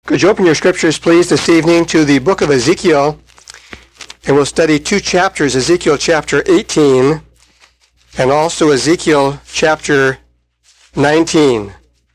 Could you open your scriptures, please, this evening to the book of Ezekiel, and we'll study two chapters, Ezekiel chapter 18 and also Ezekiel chapter 19.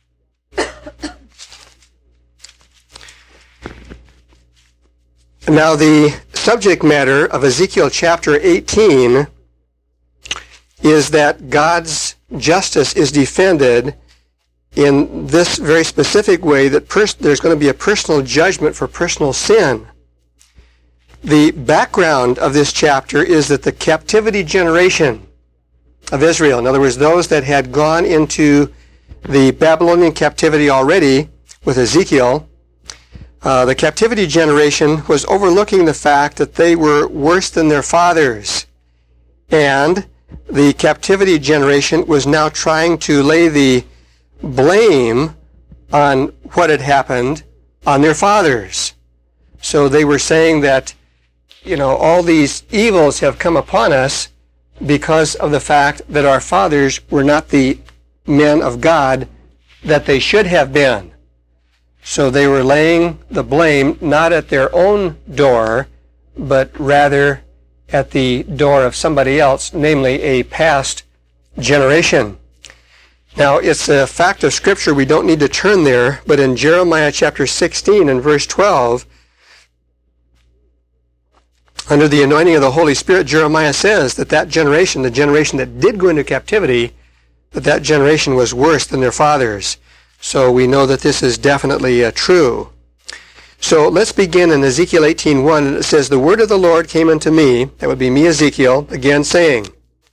Now, the subject matter of Ezekiel chapter 18 is that God's justice is defended in this very specific way, that there's going to be a personal judgment for personal sin. The background of this chapter is that the captivity generation of Israel, in other words, those that had gone into the Babylonian captivity already with Ezekiel, the captivity generation was overlooking the fact that they were worse than their fathers. And the captivity generation was now trying to lay the blame on what had happened on their fathers. So they were saying that, all these evils have come upon us because of the fact that our fathers were not the men of God that they should have been. So they were laying the blame not at their own door, but rather at the door of somebody else, namely a past generation. Now, it's a fact of Scripture. We don't need to turn there, but in Jeremiah chapter 16 and verse 12, under the anointing of the Holy Spirit, Jeremiah says that generation, the generation that did go into captivity, that generation was worse than their fathers. So we know that this is definitely true. So let's begin in Ezekiel 18:1, and it says, "The word of the Lord came unto me," that would be me, Ezekiel, again saying,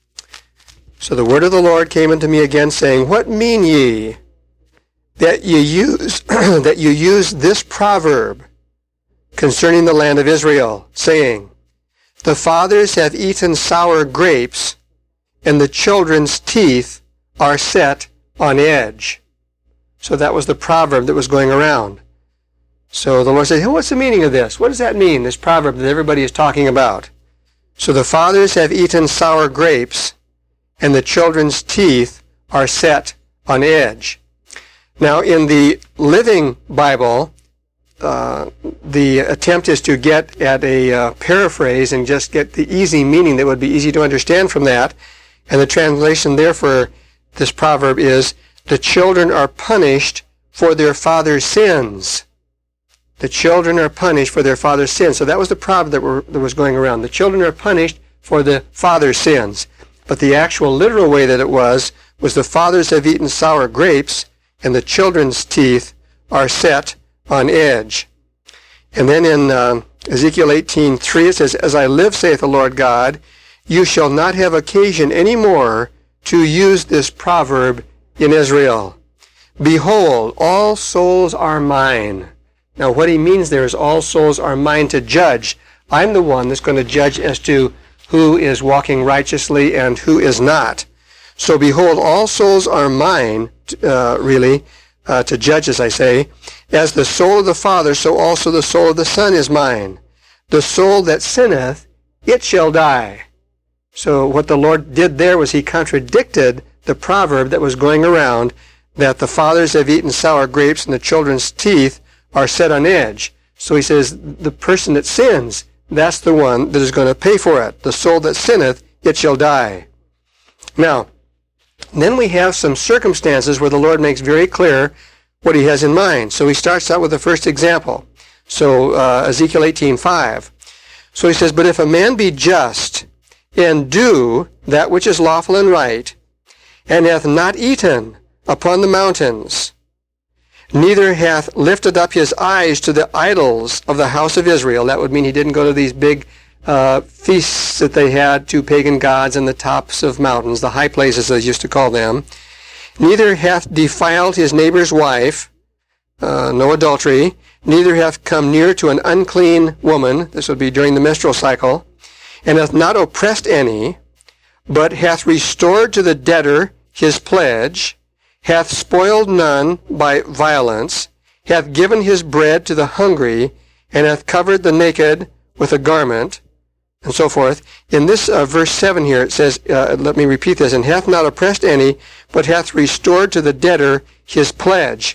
"So the word of the Lord came unto me again, saying, What mean ye that you use that you use this proverb concerning the land of Israel, saying, The fathers have eaten sour grapes, and the children's teeth are set on edge." So that was the proverb that was going around. So the Lord said, "What's the meaning of this? What does that mean, this proverb that everybody is talking about? So the fathers have eaten sour grapes, and the children's teeth are set on edge." Now, in the Living Bible, the attempt is to get at a paraphrase and just get the easy meaning that would be easy to understand from that. And the translation there for this proverb is, "The children are punished for their father's sins." The children are punished for their father's sins. So that was the proverb that was going around. The children are punished for the father's sins. But the actual literal way that it was the fathers have eaten sour grapes, and the children's teeth are set on edge. And then in Ezekiel 18:3 it says, "As I live, saith the Lord God, you shall not have occasion any more to use this proverb in Israel. Behold, all souls are mine." Now what he means there is all souls are mine to judge. I'm the one that's going to judge as to who is walking righteously and who is not. So behold, all souls are mine, to judge, as I say. As the soul of the Father, so also the soul of the Son is mine. The soul that sinneth, it shall die. So what the Lord did there was he contradicted the proverb that was going around, that the fathers have eaten sour grapes and the children's teeth are set on edge. So he says the person that sins, that's the one that is going to pay for it. The soul that sinneth, it shall die. Now, then we have some circumstances where the Lord makes very clear what he has in mind. So he starts out with the first example. So Ezekiel 18:5. So he says, "But if a man be just, and do that which is lawful and right, and hath not eaten upon the mountains, neither hath lifted up his eyes to the idols of the house of Israel," that would mean he didn't go to these big feasts that they had to pagan gods in the tops of mountains, the high places they used to call them, "neither hath defiled his neighbor's wife," no adultery, "neither hath come near to an unclean woman," this would be during the menstrual cycle, "and hath not oppressed any, but hath restored to the debtor his pledge, hath spoiled none by violence, hath given his bread to the hungry, and hath covered the naked with a garment," and so forth. In this verse 7 here, it says, let me repeat this, "and hath not oppressed any, but hath restored to the debtor his pledge."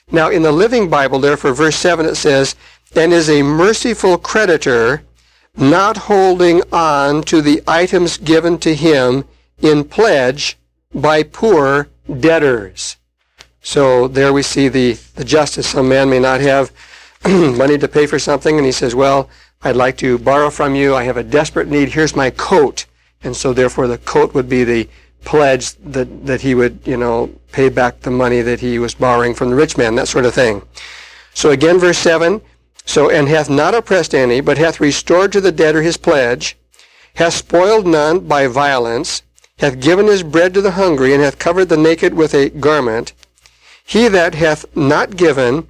Now, in the Living Bible there for verse 7 it says, and is a merciful creditor, not holding on to the items given to him in pledge by poor debtors. So there we see the justice. Some man may not have money to pay for something, and he says, well, I'd like to borrow from you. I have a desperate need. Here's my coat. And so therefore the coat would be the pledge that he would, pay back the money that he was borrowing from the rich man, that sort of thing. So again, verse 7, so, and hath not oppressed any, but hath restored to the debtor his pledge, hath spoiled none by violence, hath given his bread to the hungry, and hath covered the naked with a garment. He that hath not given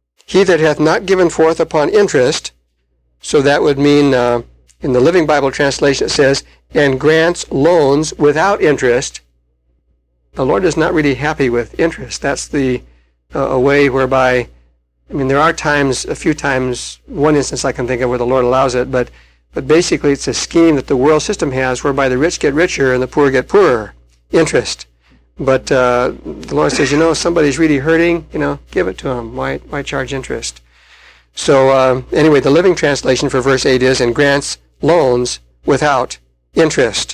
forth upon interest, so that would mean, in the Living Bible translation it says, and grants loans without interest. The Lord is not really happy with interest. That's the a way whereby, there are times, a few times, one instance I can think of where the Lord allows it, but basically it's a scheme that the world system has whereby the rich get richer and the poor get poorer. Interest. But the Lord says, somebody's really hurting, give it to them. Why charge interest? So anyway, the Living Translation for verse 8 is, and grants loans without interest.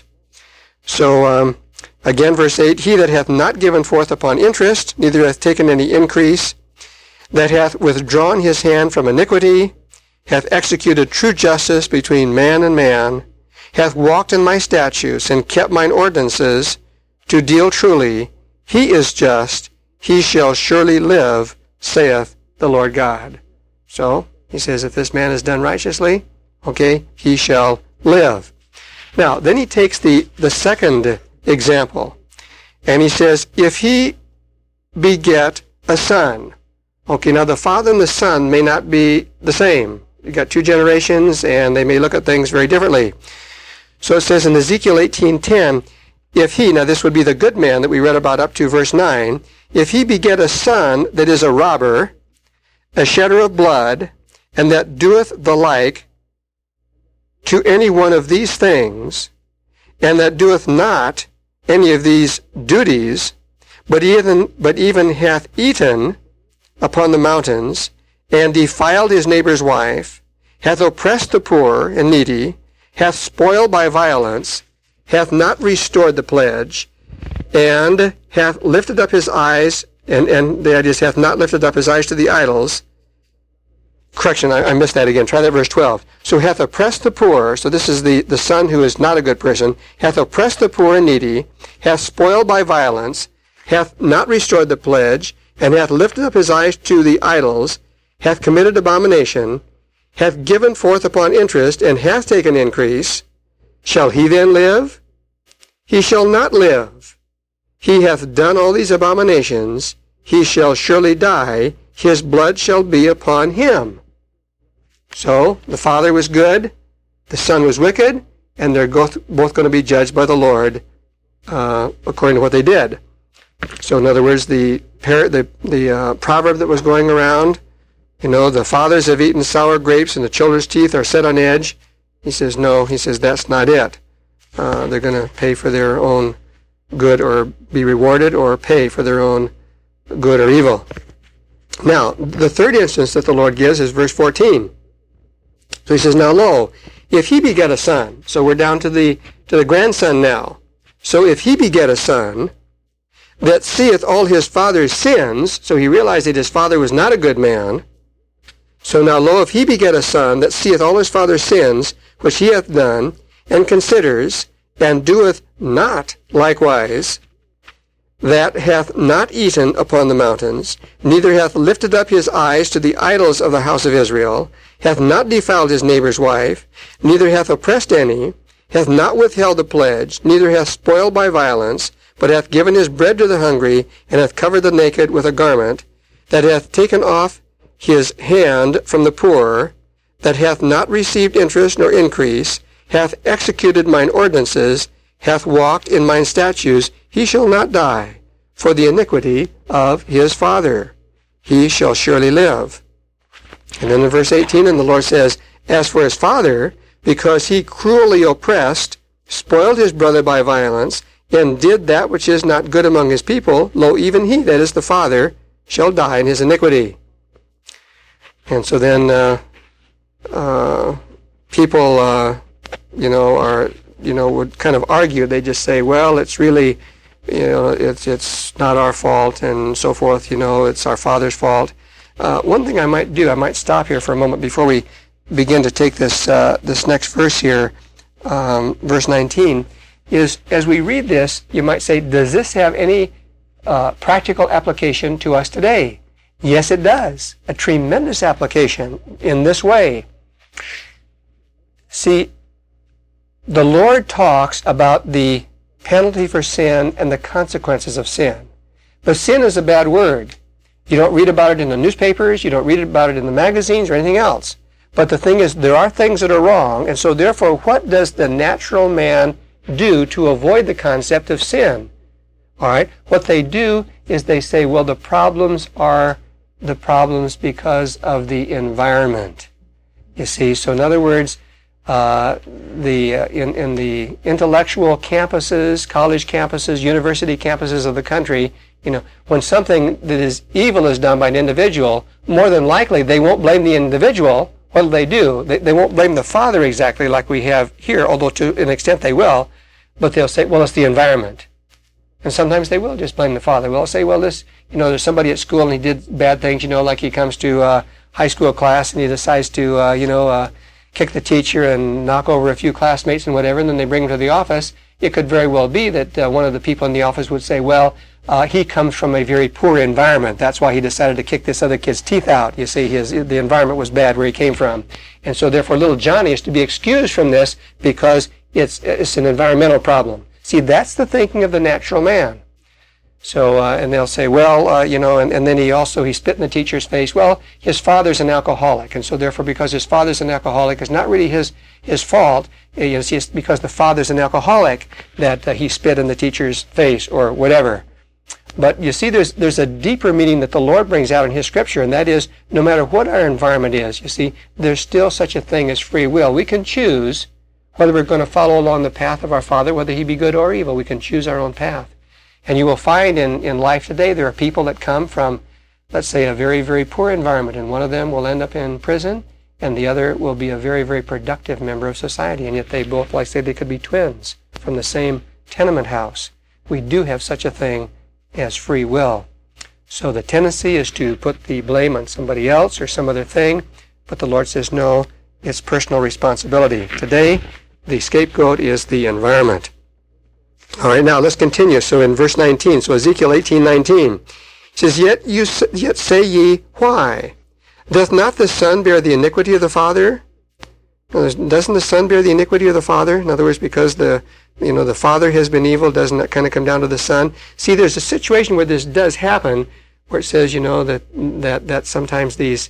So again, verse 8, he that hath not given forth upon interest, neither hath taken any increase, that hath withdrawn his hand from iniquity, hath executed true justice between man and man, hath walked in my statutes, and kept mine ordinances, to deal truly, he is just, he shall surely live, saith the Lord God. So, he says, if this man is done righteously, he shall live. Now, then he takes the second example, and he says, if he beget a son. Now the father and the son may not be the same. You've got two generations, and they may look at things very differently. So it says in Ezekiel 18:10, if he, now this would be the good man that we read about up to verse 9, if he beget a son that is a robber, a shedder of blood, and that doeth the like to any one of these things, and that doeth not any of these duties, but even hath eaten upon the mountains, and defiled his neighbor's wife, hath oppressed the poor and needy, hath spoiled by violence, hath not restored the pledge, and hath lifted up his eyes, and the idea is hath not lifted up his eyes to the idols. Correction, I missed that again. Try that verse 12. So hath oppressed the poor, so this is the son who is not a good person, hath oppressed the poor and needy, hath spoiled by violence, hath not restored the pledge, and hath lifted up his eyes to the idols, hath committed abomination, hath given forth upon interest, and hath taken increase, shall he then live? He shall not live. He hath done all these abominations. He shall surely die. His blood shall be upon him. So, the father was good, the son was wicked, and they're both going to be judged by the Lord according to what they did. So, in other words, the proverb that was going around, the fathers have eaten sour grapes and the children's teeth are set on edge. He says, no, that's not it. They're going to pay for their own good or be rewarded or pay for their own good or evil. Now, the third instance that the Lord gives is verse 14. So he says, now lo, if he beget a son, so we're down to the grandson now. So if he beget a son that seeth all his father's sins, so he realized that his father was not a good man. So now lo, if he beget a son that seeth all his father's sins, which he hath done, and considers, and doeth not likewise, that hath not eaten upon the mountains, neither hath lifted up his eyes to the idols of the house of Israel, hath not defiled his neighbor's wife, neither hath oppressed any, hath not withheld the pledge, neither hath spoiled by violence, but hath given his bread to the hungry, and hath covered the naked with a garment, that hath taken off his hand from the poor, that hath not received interest nor increase, hath executed mine ordinances, hath walked in mine statutes, he shall not die for the iniquity of his father. He shall surely live. And then in verse 18, and the Lord says, as for his father, because he cruelly oppressed, spoiled his brother by violence, and did that which is not good among his people, lo, even he, that is the father, shall die in his iniquity. And so then people, would kind of argue. They just say, well, it's really, it's not our fault and so forth. It's our Father's fault. One thing I might do, I might stop here for a moment before we begin to take this next verse here, verse 19, is as we read this, you might say, does this have any practical application to us today? Yes, it does. A tremendous application in this way. See, the Lord talks about the penalty for sin and the consequences of sin. But sin is a bad word. You don't read about it in the newspapers, you don't read about it in the magazines or anything else. But the thing is, there are things that are wrong, and so therefore, what does the natural man do to avoid the concept of sin? All right? What they do is they say, well, the problems are the problems because of the environment. You see, so in other words, in the intellectual campuses, college campuses, university campuses of the country, when something that is evil is done by an individual, more than likely they won't blame the individual. What do? They won't blame the father exactly like we have here, although to an extent they will, but they'll say, well, it's the environment. And sometimes they will just blame the father. Well, say, well, there's somebody at school and he did bad things, like he comes to high school class and he decides to, kick the teacher and knock over a few classmates and whatever, and then they bring him to the office. It could very well be that one of the people in the office would say, well, he comes from a very poor environment. That's why he decided to kick this other kid's teeth out. You see, the environment was bad where he came from. And so therefore little Johnny is to be excused from this because it's an environmental problem. See, that's the thinking of the natural man. So, and they'll say, well, and then he spit in the teacher's face. Well, his father's an alcoholic, and so therefore, because his father's an alcoholic, it's not really his fault. It's because the father's an alcoholic that he spit in the teacher's face or whatever. But you see, there's a deeper meaning that the Lord brings out in His Scripture, and that is, no matter what our environment is, you see, there's still such a thing as free will. We can choose whether we're going to follow along the path of our Father, whether He be good or evil. We can choose our own path. And you will find in life today there are people that come from, let's say, a very, very poor environment, and one of them will end up in prison, and the other will be a very, very productive member of society, and yet they both, like say, they could be twins from the same tenement house. We do have such a thing as free will. So the tendency is to put the blame on somebody else or some other thing, but the Lord says, no, it's personal responsibility. Today, the scapegoat is the environment. All right, now let's continue. So in verse 19, so Ezekiel 18:19, it says, Yet say ye, why? Doth not the Son bear the iniquity of the Father? Doesn't the Son bear the iniquity of the Father? In other words, because the Father has been evil, doesn't that kind of come down to the Son? See, there's a situation where this does happen, where it says, that sometimes these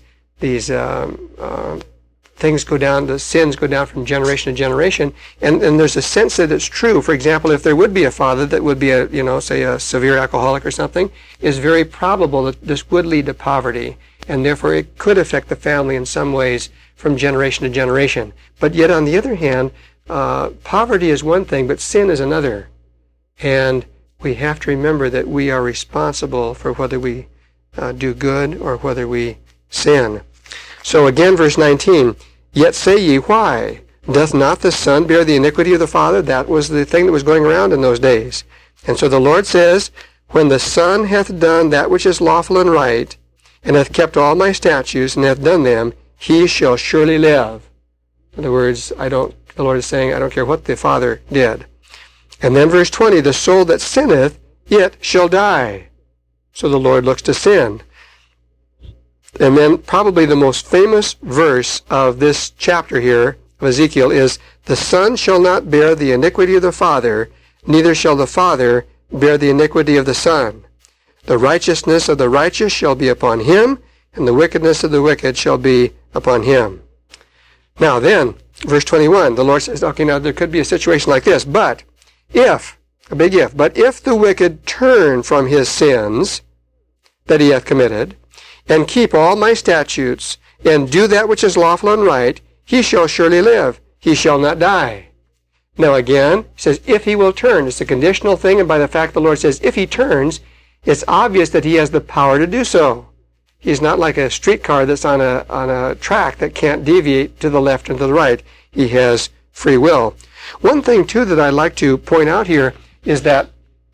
things go down, the sins go down from generation to generation, and there's a sense that it's true. For example, if there would be a father that would be say a severe alcoholic or something, it's very probable that this would lead to poverty, and therefore it could affect the family in some ways from generation to generation. But yet on the other hand, poverty is one thing, but sin is another. And we have to remember that we are responsible for whether we do good or whether we sin. So again, verse 19, Yet say ye, why? Doth not the Son bear the iniquity of the Father? That was the thing that was going around in those days. And so the Lord says, When the Son hath done that which is lawful and right, and hath kept all my statutes, and hath done them, he shall surely live. In other words, the Lord is saying, I don't care what the Father did. And then verse 20, The soul that sinneth, it shall die. So the Lord looks to sin. And then probably the most famous verse of this chapter here of Ezekiel is, The Son shall not bear the iniquity of the Father, neither shall the Father bear the iniquity of the Son. The righteousness of the righteous shall be upon him, and the wickedness of the wicked shall be upon him. Now then, verse 21, the Lord says, okay, now there could be a situation like this, but if the wicked turn from his sins that he hath committed, and keep all my statutes, and do that which is lawful and right, he shall surely live, he shall not die. Now again, he says, if he will turn, it's a conditional thing, and by the fact the Lord says, if he turns, It's obvious that he has the power to do so. He's not like a streetcar that's on a track that can't deviate to the left and to the right. He has free will. One thing, too, that I'd like to point out here is that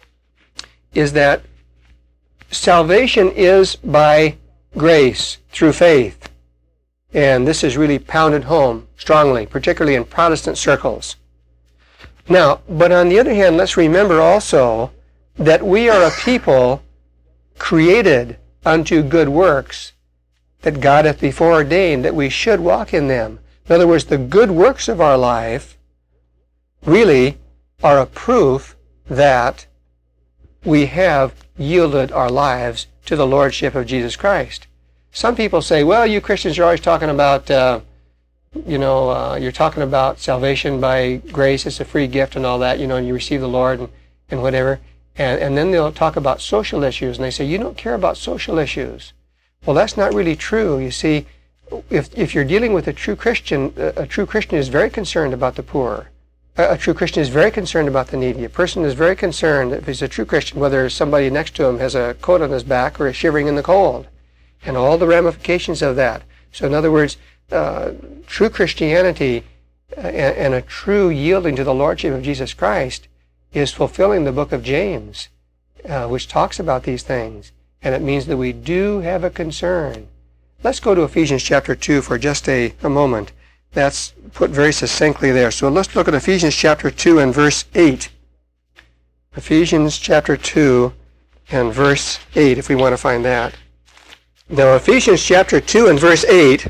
salvation is by grace through faith. And this is really pounded home strongly, particularly in Protestant circles. Now, but on the other hand, let's remember also that we are a people created unto good works, that God hath before ordained that we should walk in them. In other words, the good works of our life really are a proof that we have yielded our lives to the Lordship of Jesus Christ. Some people say, well, you Christians are always talking about, you're talking about salvation by grace, it's a free gift and all that, and you receive the Lord and whatever. And then they'll talk about social issues, and they say, you don't care about social issues. Well, that's not really true. You see, if you're dealing with a true Christian is very concerned about the poor. A true Christian is very concerned about the needy. A person is very concerned, if he's a true Christian, whether somebody next to him has a coat on his back or is shivering in the cold, and all the ramifications of that. So in other words, true Christianity and a true yielding to the Lordship of Jesus Christ is fulfilling the book of James, which talks about these things. And it means that we do have a concern. Let's go to Ephesians chapter 2 for just a moment. That's put very succinctly there. So let's look at Ephesians chapter 2 and verse 8. Ephesians chapter 2 and verse 8, if we want to find that. Now, Ephesians chapter 2 and verse 8,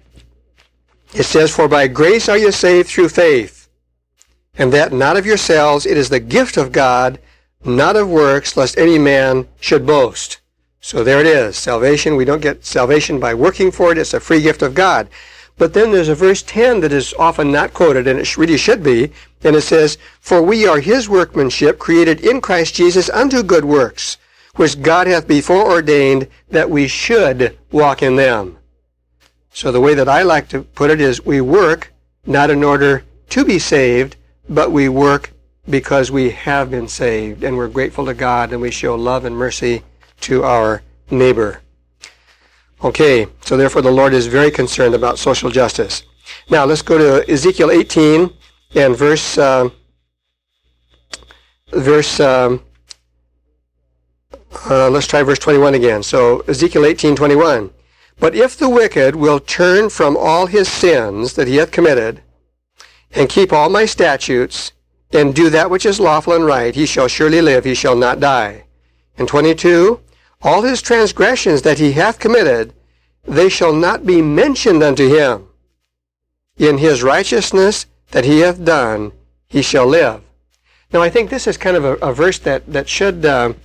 it says, For by grace are you saved through faith, and that not of yourselves, it is the gift of God, not of works, lest any man should boast. So there it is. Salvation, we don't get salvation by working for it. It's a free gift of God. But then there's a verse 10 that is often not quoted, and it really should be. And it says, For we are his workmanship, created in Christ Jesus unto good works, which God hath before ordained that we should walk in them. So the way that I like to put it is, we work not in order to be saved, but we work because we have been saved, and we're grateful to God, and we show love and mercy to our neighbor. Okay, so therefore the Lord is very concerned about social justice. Now let's go to Ezekiel 18 and let's try verse 21 again. So Ezekiel 18:21. But if the wicked will turn from all his sins that he hath committed, and keep all my statutes, and do that which is lawful and right, he shall surely live, he shall not die. And 22, all his transgressions that he hath committed, they shall not be mentioned unto him. In his righteousness that he hath done, he shall live. Now I think this is kind of a verse that should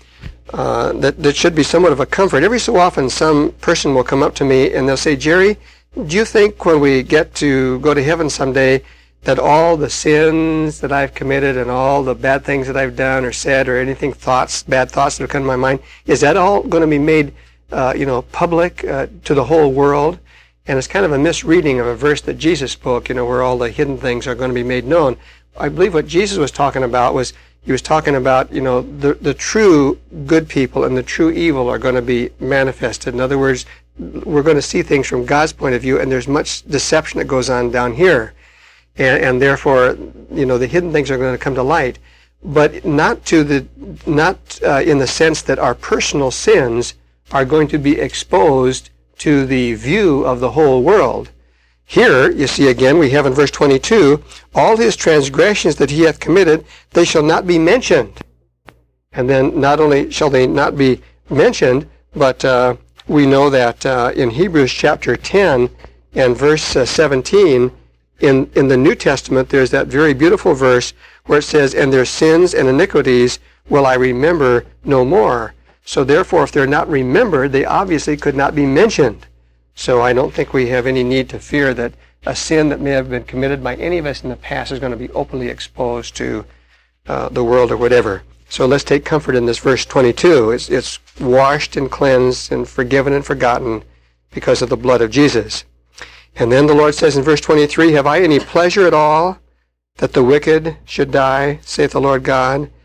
be somewhat of a comfort. Every so often some person will come up to me and they'll say, Jerry, do you think when we get to go to heaven someday that all the sins that I've committed and all the bad things that I've done or said or anything, bad thoughts that have come to my mind, is that all going to be made public to the whole world? And it's kind of a misreading of a verse that Jesus spoke, where all the hidden things are going to be made known. I believe what Jesus was talking about was, he was talking about, the true good people and the true evil are going to be manifested. In other words, we're going to see things from God's point of view, and there's much deception that goes on down here. And therefore, the hidden things are going to come to light, but not in the sense that our personal sins are going to be exposed to the view of the whole world. Here, you see again, we have in verse 22, all his transgressions that he hath committed, they shall not be mentioned. And then not only shall they not be mentioned, but we know that in Hebrews chapter 10 and verse 17, in the New Testament, there's that very beautiful verse where it says, And their sins and iniquities will I remember no more. So therefore, if they're not remembered, they obviously could not be mentioned. So I don't think we have any need to fear that a sin that may have been committed by any of us in the past is going to be openly exposed to the world or whatever. So let's take comfort in this verse 22. It's washed and cleansed and forgiven and forgotten because of the blood of Jesus. And then the Lord says in verse 23, Have I any pleasure at all that the wicked should die, saith the Lord God,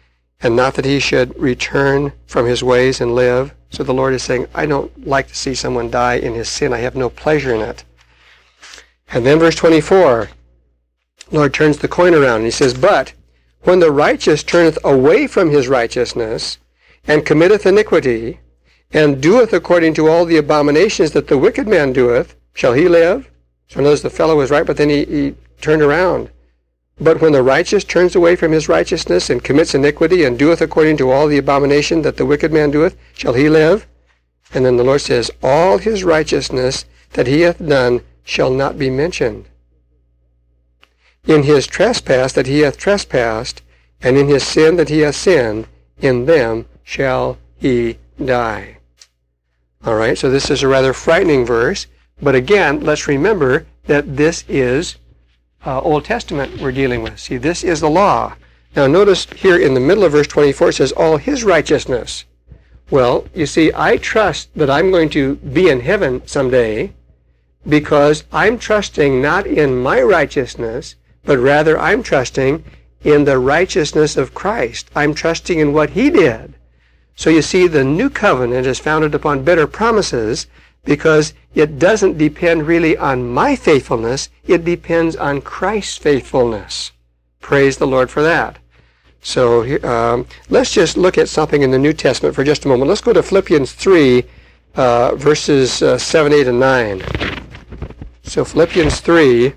and not that he should return from his ways and live. So the Lord is saying, I don't like to see someone die in his sin. I have no pleasure in it. And then verse 24, Lord turns the coin around and he says, but when the righteous turneth away from his righteousness, and committeth iniquity, and doeth according to all the abominations that the wicked man doeth, shall he live? So notice the fellow was right, but then he turned around. But when the righteous turns away from his righteousness, and commits iniquity, and doeth according to all the abomination that the wicked man doeth, shall he live? And then the Lord says, all his righteousness that he hath done shall not be mentioned. In his trespass that he hath trespassed, and in his sin that he hath sinned, in them shall he die. All right, so this is a rather frightening verse, but again, let's remember that this is Old Testament we're dealing with. See, this is the law. Now notice here in the middle of verse 24 it says, all his righteousness. Well, you see, I trust that I'm going to be in heaven someday because I'm trusting not in my righteousness, but rather I'm trusting in the righteousness of Christ. I'm trusting in what he did. So you see, the new covenant is founded upon better promises because it doesn't depend really on my faithfulness. It depends on Christ's faithfulness. Praise the Lord for that. So let's just look at something in the New Testament for just a moment. Let's go to Philippians 3, verses 7, 8, and 9. So Philippians 3,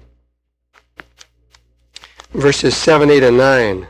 verses 7, 8, and 9.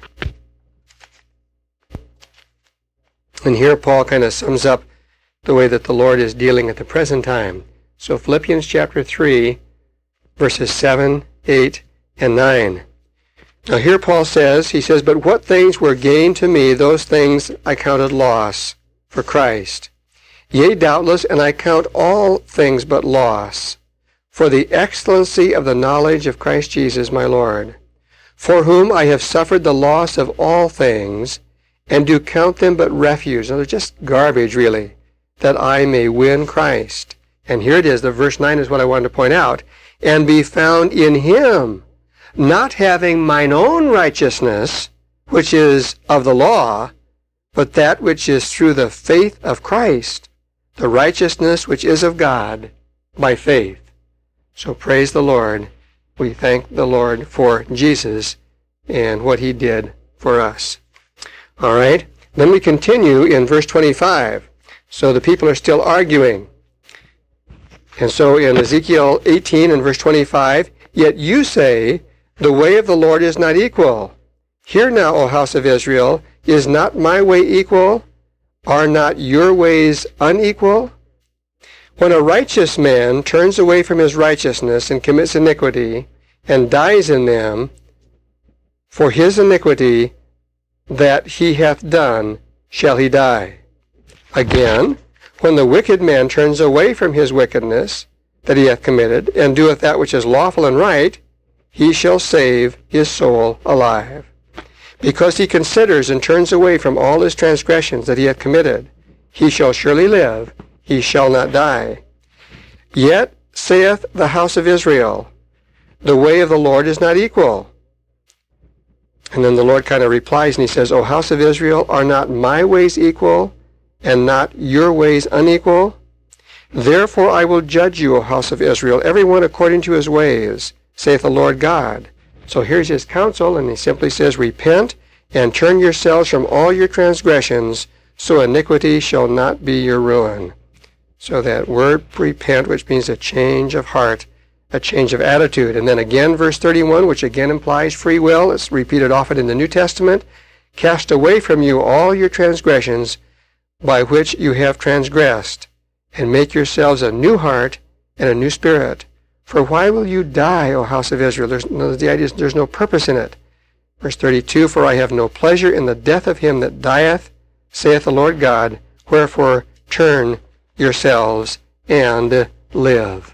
And here Paul kind of sums up the way that the Lord is dealing at the present time. So Philippians chapter 3, verses 7, 8, and 9. Now here Paul says, he says, but what things were gain to me, those things I counted loss for Christ. Yea, doubtless, and I count all things but loss, for the excellency of the knowledge of Christ Jesus my Lord, for whom I have suffered the loss of all things, and do count them but refuse. Now, they're just garbage, really, that I may win Christ. And here it is, the verse 9 is what I wanted to point out. And be found in him, not having mine own righteousness, which is of the law, but that which is through the faith of Christ, the righteousness which is of God by faith. So praise the Lord. We thank the Lord for Jesus and what he did for us. All right, then we continue in verse 25. So the people are still arguing. And so in Ezekiel 18 and verse 25, yet you say, the way of the Lord is not equal. Hear now, O house of Israel, is not my way equal? Are not your ways unequal? When a righteous man turns away from his righteousness and commits iniquity, and dies in them, for his iniquity that he hath done shall he die. Again, when the wicked man turns away from his wickedness that he hath committed, and doeth that which is lawful and right, he shall save his soul alive. Because he considers and turns away from all his transgressions that he hath committed, he shall surely live, he shall not die. Yet saith the house of Israel, the way of the Lord is not equal. And then the Lord kind of replies and he says, O house of Israel, are not my ways equal, and not your ways unequal? Therefore I will judge you, O house of Israel, every one according to his ways, saith the Lord God. So here's his counsel, and he simply says, repent, and turn yourselves from all your transgressions, so iniquity shall not be your ruin. So that word repent, which means a change of heart, a change of attitude. And then again, verse 31, which again implies free will. It's repeated often in the New Testament. Cast away from you all your transgressions by which you have transgressed, and make yourselves a new heart and a new spirit. For why will you die, O house of Israel? The idea is there's no purpose in it. Verse 32, for I have no pleasure in the death of him that dieth, saith the Lord God. Wherefore turn yourselves and live.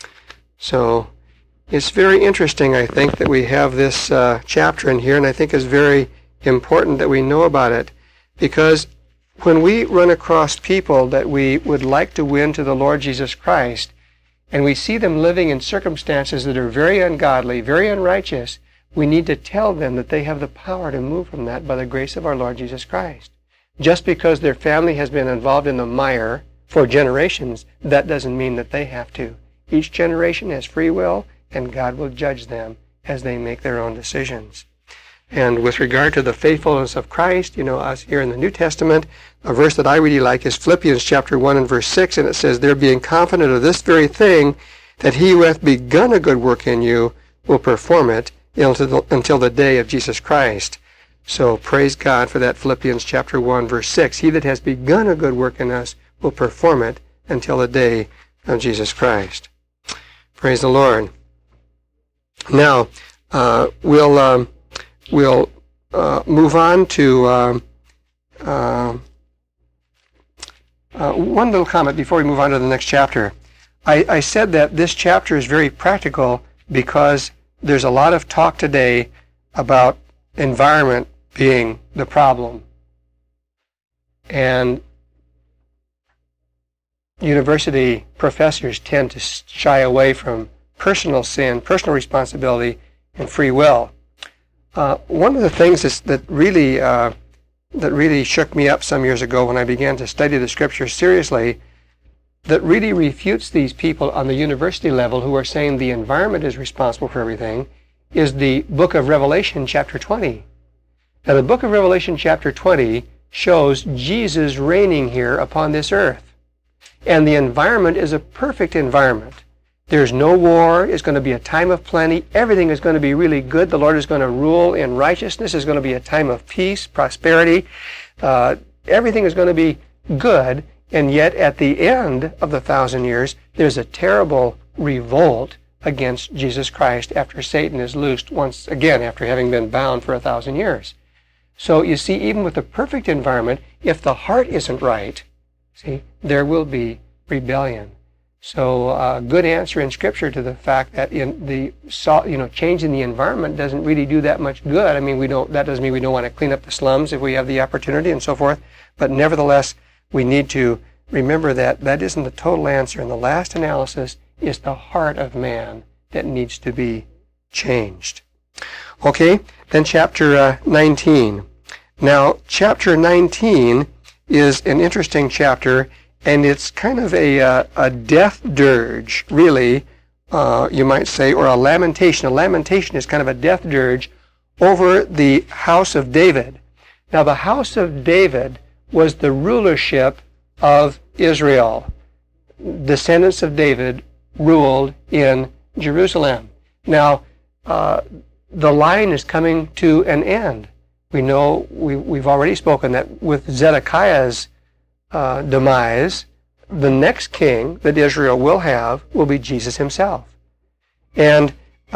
So it's very interesting, I think, that we have this chapter in here, and I think it's very important that we know about it, because when we run across people that we would like to win to the Lord Jesus Christ, and we see them living in circumstances that are very ungodly, very unrighteous, we need to tell them that they have the power to move from that by the grace of our Lord Jesus Christ. Just because their family has been involved in the mire for generations, that doesn't mean that they have to. Each generation has free will, and God will judge them as they make their own decisions. And with regard to the faithfulness of Christ, us here in the New Testament, a verse that I really like is Philippians chapter 1 and verse 6, and it says, "There being confident of this very thing, that he who hath begun a good work in you will perform it until the day of Jesus Christ." So praise God for that Philippians chapter 1 verse 6. He that has begun a good work in us will perform it until the day of Jesus Christ. Praise the Lord. Now, we'll move on to one little comment before we move on to the next chapter. I said that this chapter is very practical because there's a lot of talk today about environment being the problem. And university professors tend to shy away from personal sin, personal responsibility, and free will. One of the things that really shook me up some years ago when I began to study the Scriptures seriously, that really refutes these people on the university level who are saying the environment is responsible for everything, is the book of Revelation chapter 20. Now the book of Revelation chapter 20 shows Jesus reigning here upon this earth. And the environment is a perfect environment. There's no war. It's going to be a time of plenty. Everything is going to be really good. The Lord is going to rule in righteousness. It's going to be a time of peace, prosperity. Everything is going to be good. And yet at the end of the 1,000 years, there's a terrible revolt against Jesus Christ after Satan is loosed once again after having been bound for 1,000 years. So you see, even with the perfect environment, if the heart isn't right, there will be rebellion. So a good answer in Scripture to the fact that changing the environment doesn't really do that much good. I mean, that doesn't mean we don't want to clean up the slums if we have the opportunity and so forth. But nevertheless, we need to remember that that isn't the total answer. And the last analysis is the heart of man that needs to be changed. Okay, then chapter 19. Now, chapter 19 is an interesting chapter, and it's kind of a death dirge, really, you might say, or a lamentation. A lamentation is kind of a death dirge over the house of David. Now, the house of David was the rulership of Israel. Descendants of David ruled in Jerusalem. Now, the line is coming to an end. We know, we've already spoken that with Zedekiah's demise, the next king that Israel will have will be Jesus himself. And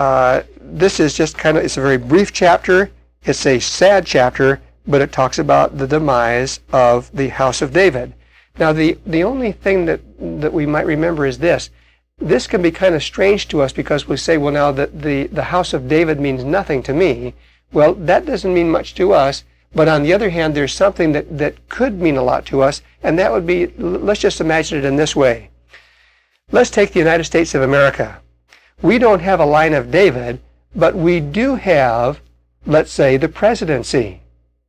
this is just it's a very brief chapter. It's a sad chapter, but it talks about the demise of the house of David. Now, the only thing that we might remember is this. This can be kind of strange to us because we say, well, now that the house of David means nothing to me. Well, that doesn't mean much to us. But on the other hand, there's something that could mean a lot to us, and that would be, let's just imagine it in this way. Let's take the United States of America. We don't have a line of David, but we do have, let's say, the presidency.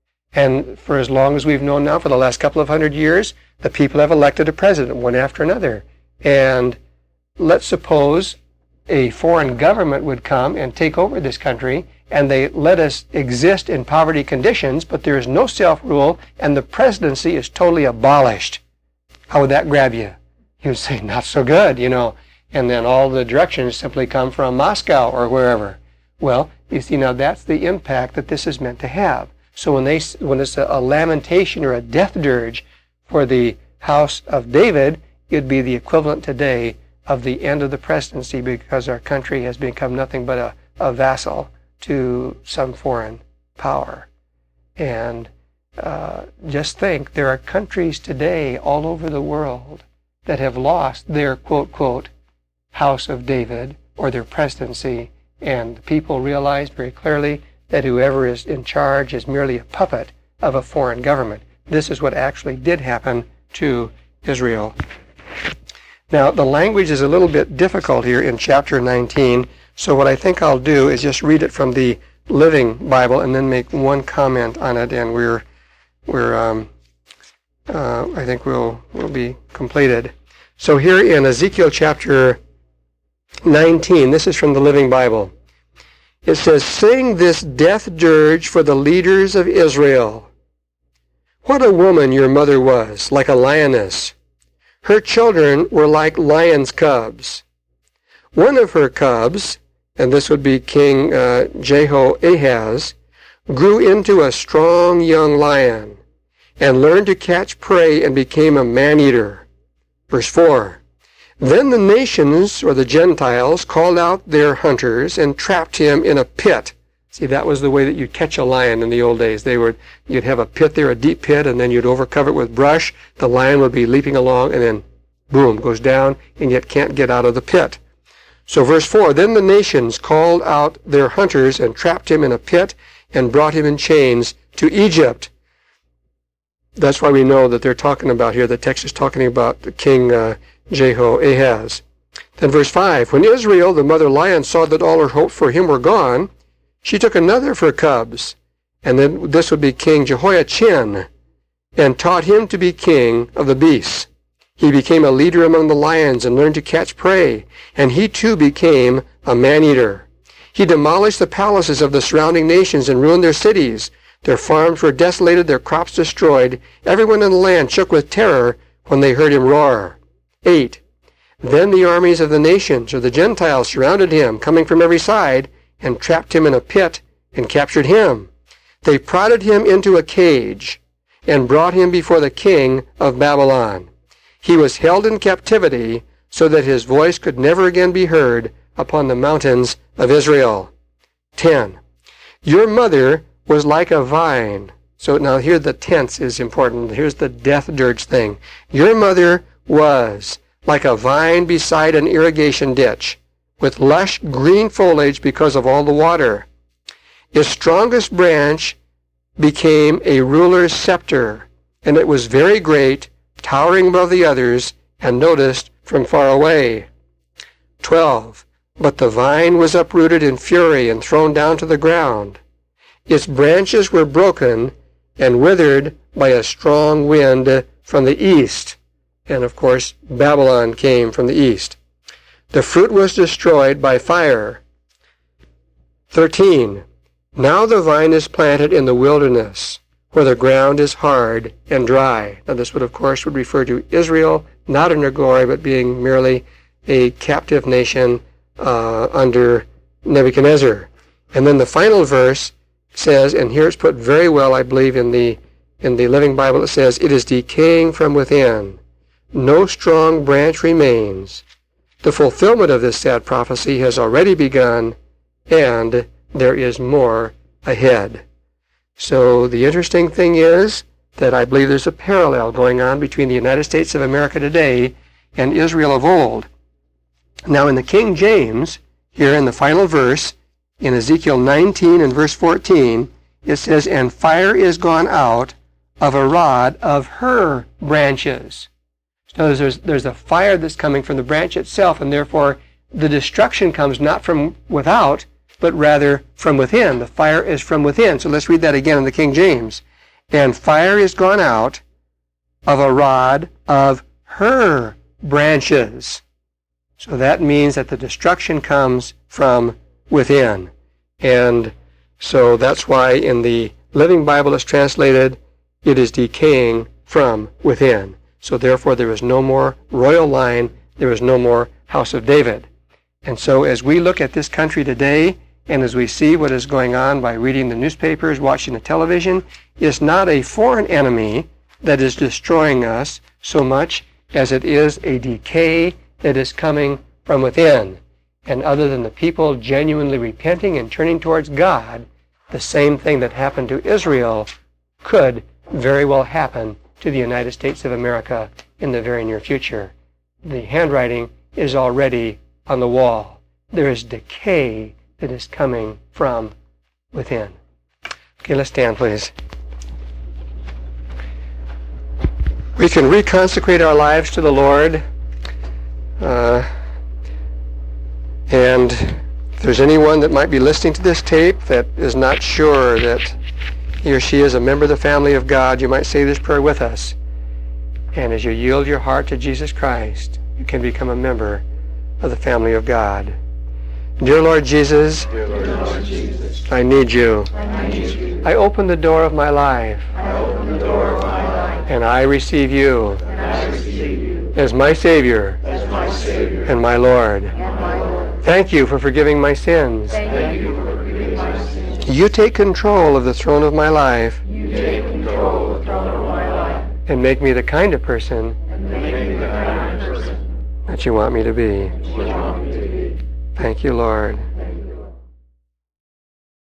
And for as long as we've known now, for the last couple of 100 years, the people have elected a president, one after another. And let's suppose a foreign government would come and take over this country, and they let us exist in poverty conditions, but there is no self-rule, and the presidency is totally abolished. How would that grab you? You would say, not so good, and then all the directions simply come from Moscow or wherever. Well, you see, now that's the impact that this is meant to have. So when it's a lamentation or a death dirge for the house of David, it'd be the equivalent today of the end of the presidency, because our country has become nothing but a vassal to some foreign power. And just think, there are countries today all over the world that have lost their quote, house of David or their presidency, and people realize very clearly that whoever is in charge is merely a puppet of a foreign government. This is what actually did happen to Israel. Now, the language is a little bit difficult here in chapter 19, so what I think I'll do is just read it from the Living Bible and then make one comment on it, and I think we'll be completed. So here in Ezekiel chapter 19, this is from the Living Bible. It says, "Sing this death dirge for the leaders of Israel. What a woman your mother was, like a lioness. Her children were like lions' cubs. One of her cubs," and this would be King Jehoahaz, "grew into a strong young lion and learned to catch prey and became a man-eater." Verse 4, "Then the nations, or the Gentiles, called out their hunters and trapped him in a pit." See, that was the way that you'd catch a lion in the old days. You'd have a pit there, a deep pit, and then you'd overcover it with brush. The lion would be leaping along, and then, boom, goes down, and yet can't get out of the pit. So verse 4, "Then the nations called out their hunters and trapped him in a pit and brought him in chains to Egypt." That's why we know that they're talking about here, the text is talking about the King Jehoahaz. Then verse 5, "When Israel, the mother lion, saw that all her hopes for him were gone, she took another of her cubs," and then this would be King Jehoiachin, "and taught him to be king of the beasts. He became a leader among the lions and learned to catch prey, and he too became a man-eater. He demolished the palaces of the surrounding nations and ruined their cities. Their farms were desolated, their crops destroyed. Everyone in the land shook with terror when they heard him roar." 8. "Then the armies of the nations, or the Gentiles, surrounded him, coming from every side, and trapped him in a pit and captured him. They prodded him into a cage and brought him before the king of Babylon. He was held in captivity so that his voice could never again be heard upon the mountains of Israel." 10. "Your mother was like a vine." So now here the tense is important. Here's the death dirge thing. "Your mother was like a vine beside an irrigation ditch, with lush green foliage because of all the water. Its strongest branch became a ruler's scepter, and it was very great, towering above the others, and noticed from far away." 12. "But the vine was uprooted in fury and thrown down to the ground. Its branches were broken and withered by a strong wind from the east." And of course, Babylon came from the east. "The fruit was destroyed by fire." 13. "Now the vine is planted in the wilderness, where the ground is hard and dry." Now this would, of course, refer to Israel, not in their glory, but being merely a captive nation under Nebuchadnezzar. And then the final verse says, and here it's put very well, I believe, in the Living Bible, it says, "It is decaying from within. No strong branch remains. The fulfillment of this sad prophecy has already begun, and there is more ahead." So the interesting thing is that I believe there's a parallel going on between the United States of America today and Israel of old. Now in the King James, here in the final verse, in Ezekiel 19 and verse 14, it says, "And fire is gone out of a rod of her branches." So there's a fire that's coming from the branch itself, and therefore the destruction comes not from without, but rather from within. The fire is from within. So let's read that again in the King James. "And fire is gone out of a rod of her branches." So that means that the destruction comes from within. And so that's why in the Living Bible it's translated, "It is decaying from within." So therefore there is no more royal line, there is no more house of David. And so as we look at this country today, and as we see what is going on by reading the newspapers, watching the television, it's not a foreign enemy that is destroying us so much as it is a decay that is coming from within. And other than the people genuinely repenting and turning towards God, the same thing that happened to Israel could very well happen to the United States of America in the very near future. The handwriting is already on the wall. There is decay that is coming from within. Okay, let's stand, please. We can reconsecrate our lives to the Lord, and If there's anyone that might be listening to this tape that is not sure that he or she is a member of the family of God, you might say this prayer with us. And as you yield your heart to Jesus Christ, you can become a member of the family of God. Dear Lord Jesus, I need you. I open the door of my life. And I receive you as my Savior and my Lord. Thank you for forgiving my sins. You take control of the throne of my life. And make me the kind of person that you want me to be. Thank you, Lord.